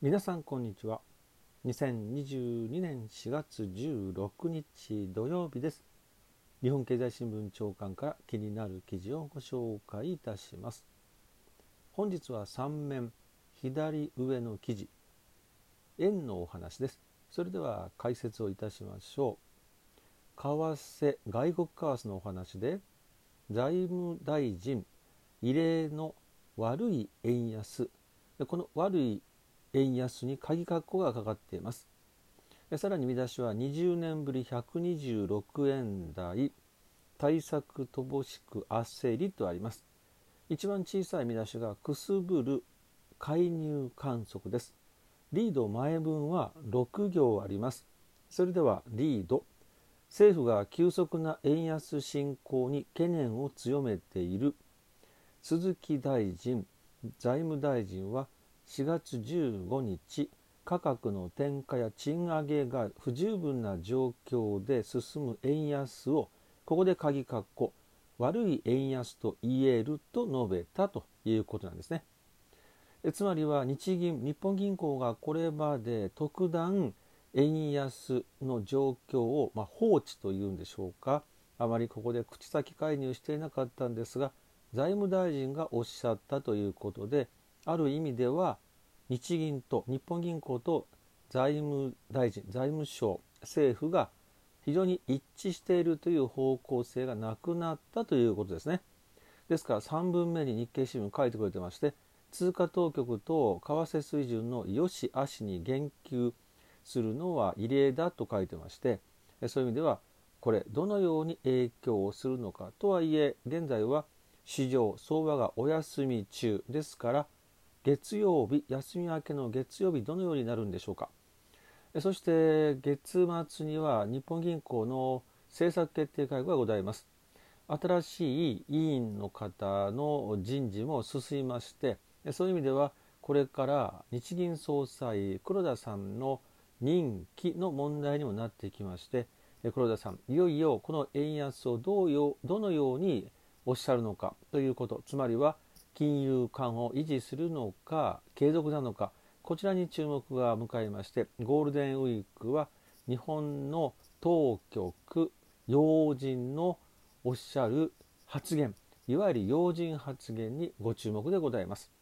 皆さんこんにちは。2022年4月16日土曜日です。日本経済新聞長官から気になる記事をご紹介いたします。本日は3面左上の記事、円のお話です。それでは解説をいたしましょう。外国為替のお話で、財務大臣異例の悪い円安、この悪い円安に鍵括弧がかかっています。さらに見出しは20年ぶり126円台、対策乏しく焦りとあります。一番小さい見出しがくすぶる介入観測です。リード前文は6行あります。それではリード、政府が急速な円安進行に懸念を強めている。鈴木大臣、財務大臣は4月15日、価格の転嫁や賃上げが不十分な状況で進む円安を、ここで鍵括弧、悪い円安と言えると述べたということなんですね。つまりは日本銀行がこれまで特段円安の状況を放置というんでしょうか、あまりここで口先介入していなかったんですが、財務大臣がおっしゃったということで、ある意味では日銀と日本銀行と財務大臣、財務省、政府が非常に一致しているという方向性がなくなったということですね。ですから3文目に日経新聞書いてくれてまして、通貨当局と為替水準の良し悪しに言及するのは異例だと書いてまして、そういう意味ではこれどのように影響をするのかとはいえ、現在は市場相場がお休み中ですから、月曜日、休み明けの月曜日どのようになるんでしょうか。そして月末には日本銀行の政策決定会合がございます。新しい委員の方の人事も進みまして、そういう意味ではこれから日銀総裁黒田さんの任期の問題にもなってきまして、黒田さん、いよいよこの円安をどのようにおっしゃるのかということ、つまりは金融緩和を維持するのか継続なのか、こちらに注目が向かいまして、ゴールデンウィークは日本の当局要人のおっしゃる発言、いわゆる要人発言にご注目でございます。